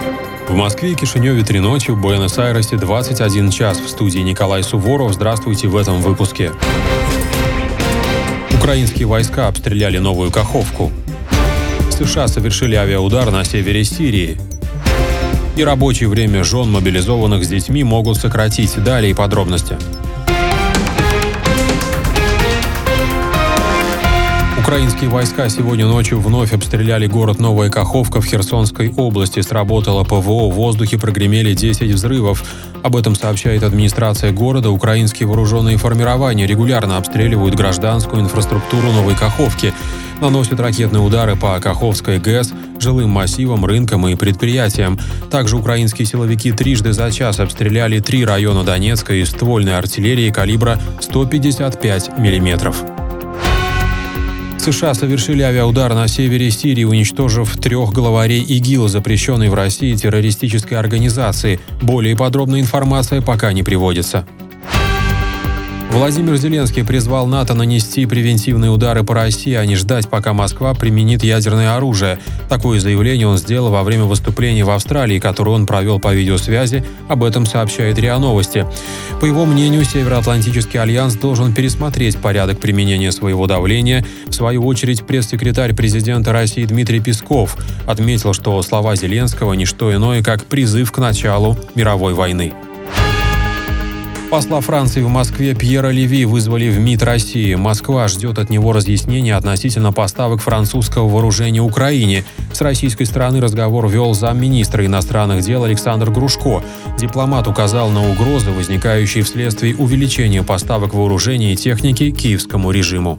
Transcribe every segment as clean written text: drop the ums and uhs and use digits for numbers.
В Москве и Кишиневе 3 ночи, в Буэнос-Айресе 21 час. В студии Николай Суворов. Здравствуйте в этом выпуске. Украинские войска обстреляли Новую Каховку. США совершили авиаудар на севере Сирии. И рабочее время жен мобилизованных с детьми могут сократить. Далее подробности. Украинские войска сегодня ночью вновь обстреляли город Новая Каховка в Херсонской области. Сработало ПВО, в воздухе прогремели 10 взрывов. Об этом сообщает администрация города. Украинские вооруженные формирования регулярно обстреливают гражданскую инфраструктуру Новой Каховки. Наносят ракетные удары по Каховской ГЭС, жилым массивам, рынкам и предприятиям. Также украинские силовики трижды за час обстреляли 3 района Донецка из ствольной артиллерии калибра 155 мм. США совершили авиаудар на севере Сирии, уничтожив 3 главарей ИГИЛ, запрещенной в России террористической организации. Более подробная информация пока не приводится. Владимир Зеленский призвал НАТО нанести превентивные удары по России, а не ждать, пока Москва применит ядерное оружие. Такое заявление он сделал во время выступления в Австралии, которое он провел по видеосвязи. Об этом сообщает РИА Новости. По его мнению, Североатлантический альянс должен пересмотреть порядок применения своего давления. В свою очередь, пресс-секретарь президента России Дмитрий Песков отметил, что слова Зеленского – не что иное, как призыв к началу мировой войны. Посла Франции в Москве Пьера Леви вызвали в МИД России. Москва ждет от него разъяснения относительно поставок французского вооружения Украине. С российской стороны разговор вел замминистра иностранных дел Александр Грушко. Дипломат указал на угрозы, возникающие вследствие увеличения поставок вооружения и техники киевскому режиму.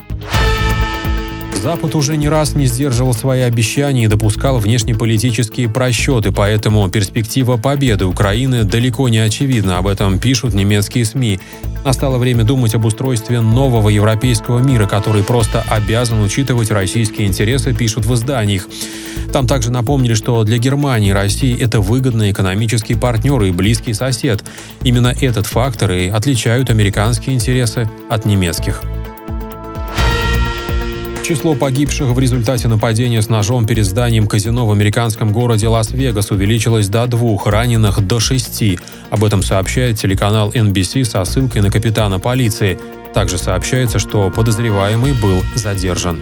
Запад уже не раз не сдерживал свои обещания и допускал внешнеполитические просчеты, поэтому перспектива победы Украины далеко не очевидна. Об этом пишут немецкие СМИ. Настало время думать об устройстве нового европейского мира, который просто обязан учитывать российские интересы, пишут в изданиях. Там также напомнили, что для Германии Россия – это выгодный экономический партнер и близкий сосед. Именно этот фактор и отличают американские интересы от немецких. Число погибших в результате нападения с ножом перед зданием казино в американском городе Лас-Вегас увеличилось до 2, раненых до 6. Об этом сообщает телеканал NBC со ссылкой на капитана полиции. Также сообщается, что подозреваемый был задержан.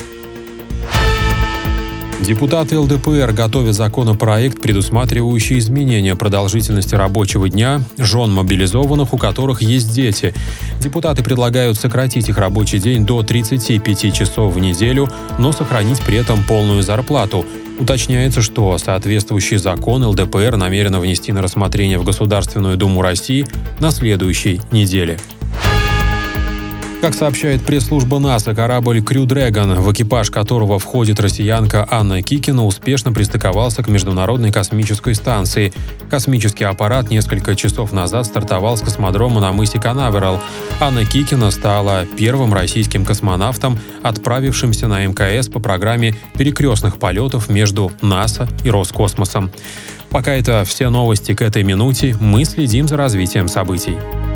Депутаты ЛДПР готовят законопроект, предусматривающий изменение продолжительности рабочего дня жен мобилизованных, у которых есть дети. Депутаты предлагают сократить их рабочий день до 35 часов в неделю, но сохранить при этом полную зарплату. Уточняется, что соответствующий закон ЛДПР намерено внести на рассмотрение в Государственную Думу России на следующей неделе. Как сообщает пресс-служба НАСА, корабль Crew Dragon, в экипаж которого входит россиянка Анна Кикина, успешно пристыковался к Международной космической станции. Космический аппарат несколько часов назад стартовал с космодрома на мысе Канаверал. Анна Кикина стала первым российским космонавтом, отправившимся на МКС по программе перекрестных полетов между НАСА и Роскосмосом. Пока это все новости к этой минуте. Мы следим за развитием событий.